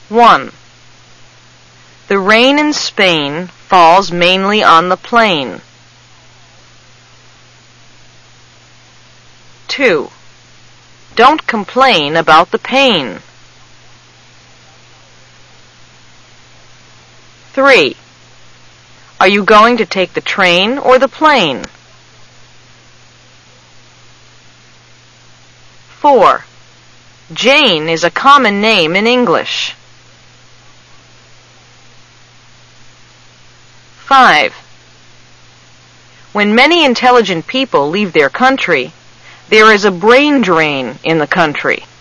1. The rain in Spain falls mainly on the plain. 2. Don't complain about the pain. 3. Are you going to take the train or the plane? 4. Jane is a common name in English. 5. When many intelligent people leave their country, there is a brain drain in the country.